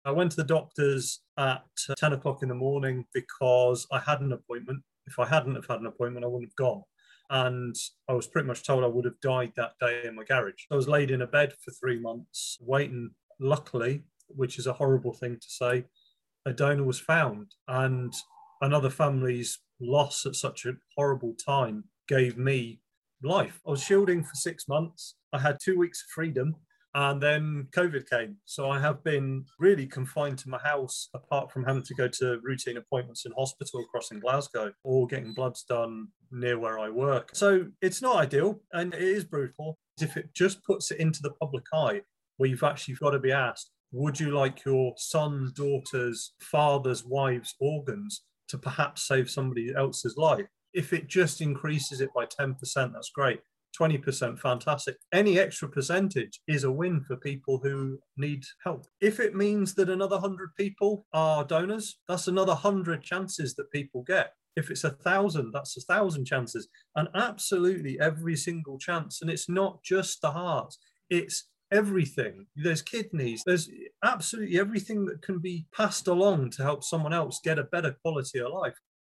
I went to the doctors at 10 o'clock in the morning because I had an appointment. If I hadn't have had an appointment, I wouldn't have gone. And I was pretty much told I would have died that day in my garage. I was laid in a bed for 3 months waiting. Luckily, which is a horrible thing to say, a donor was found. And another family's loss at such a horrible time gave me life. I was shielding for 6 months. I had 2 weeks of freedom. And then COVID came. So I have been really confined to my house, apart from having to go to routine appointments in hospital across in Glasgow or getting bloods done near where I work. So it's not ideal and it is brutal. If it just puts it into the public eye, where you've actually got to be asked, would you like your son, daughter's, father's, wife's organs to perhaps save somebody else's life? If it just increases it by 10%, that's great. 20%, fantastic. Any extra percentage is a win for people who need help. If it means that another 100 people are donors, that's another 100 chances that people get. If it's 1,000, that's 1,000 chances. And absolutely every single chance. And it's not just the heart, it's everything. There's kidneys, there's absolutely everything that can be passed along to help someone else get a better quality of life.